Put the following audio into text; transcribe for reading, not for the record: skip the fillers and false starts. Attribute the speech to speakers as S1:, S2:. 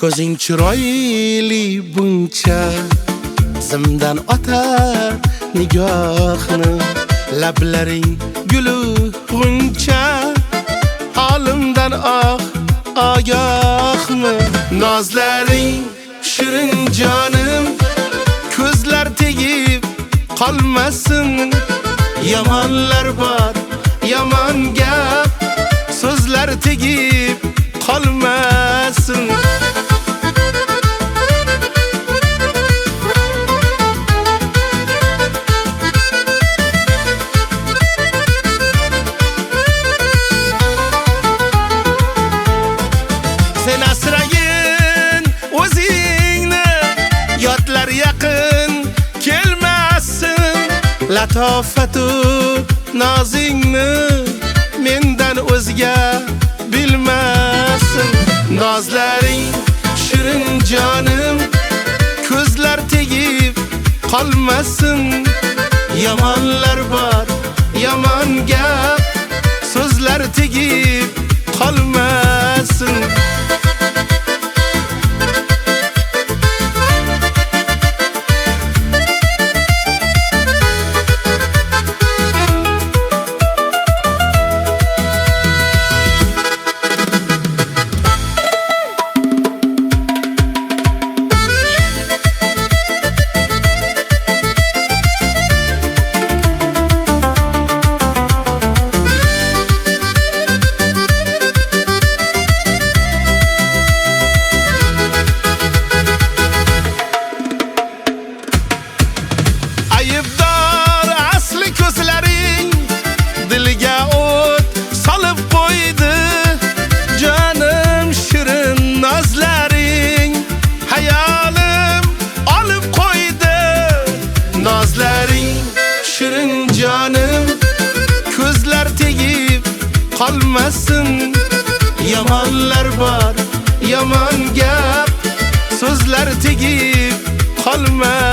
S1: Ko'zing chiroyli buncha zimdan otar nigohni, lablaring guli g'uncha holimdan ogohmi? Nozlaring shirin jonim, ko'zlar tegib qolmasin. Yomonlar bor, yomon gap, so'zlar tegib qolmasin. Sen asragin o'zingni, yotlar yaqin kelmasin. Latofatu nozingni mendan o'zga bilmasin. Nozlaring shirin jonim, ko'zlar tegib qolmasin. Yomonlar bor, yomon gap, so'zlar tegib qolmasin. Aybdor asli ko'zlaring dilga o't solib qo'ydi. Jonim shirin nozlaring hayolim olib qo'ydi. Nozlaring shirin jonim, ko'zlar tegib qolmasin. Yomonlar bor, yomon gap, so'zlar tegib qolmasin.